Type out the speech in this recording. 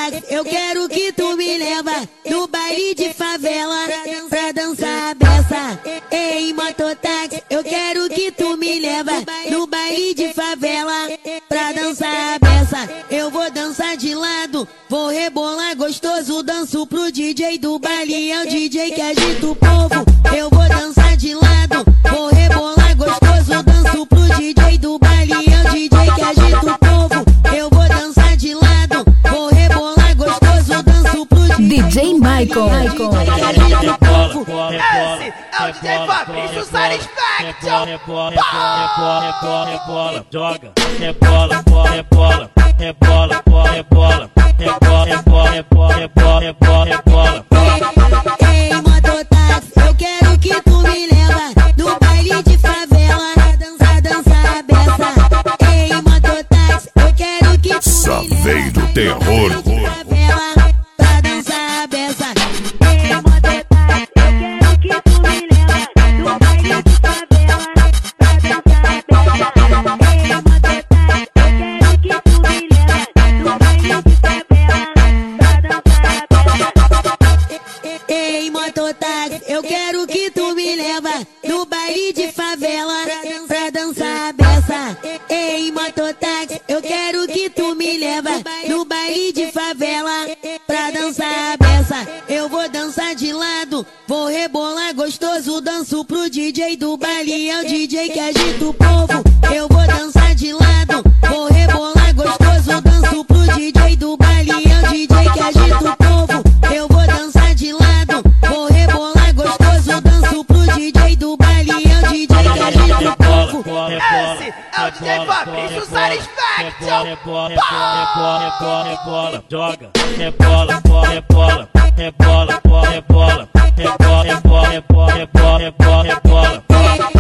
mototáxi, eu quero que tu me leva no baile de favela pra dançar a beça. Ei, mototáxi, eu quero que tu me leva no baile de favela pra dançar a beça. Eu vou dançar de lado, vou rebolar gostoso, danço pro DJ do baile, é o DJ que agita o povo. Eu vou dançar de lado, vou rebolar gostoso, danço pro DJ do baile, é o DJ que agita o povo. Eu vou dançar de lado, vou rebolar gostoso, danço pro DJ Michael. Esse é o DJ Fabrício Satisfaction. Rebola, joga, rebola, rebola, rebola, rebola, rebola, rebola. Ei, mototáxi, eu quero que tu me leva no baile de favela pra dançar a beça. Ei, mototáxi, eu quero que tu me leva Saveiro Terror. no baile de favela pra dançar a beça. Ei, mototáxi, eu quero que tu me leva no baile de favela pra dançar a beça. Ei, mototáxi, eu quero que tu me leva no baile de favela pra dançar a beça. Ei, mototáxi, eu quero que tu me leva no baile de favela pra dançar a beça. Ei, mototáxi, eu quero que tu me leva no baile de favela pra dançar a beça. Eu vou dançar de lado, vou rebolar gostoso, danço pro DJ do baile, é o DJ que agita o povo. Eu vou dançar de lado, vou rebolar gostoso, danço pro DJ do baile, é o DJ que agita o povo. Eu vou dançar de lado, vou rebolar gostoso, danço pro DJ do baile, é o DJ que agita o povo. Esse é o DJ Fabrício Satisfaction. Rebola, joga, rebola, rebola, rebola, rebola, rebola, rebola, rebola, rebola.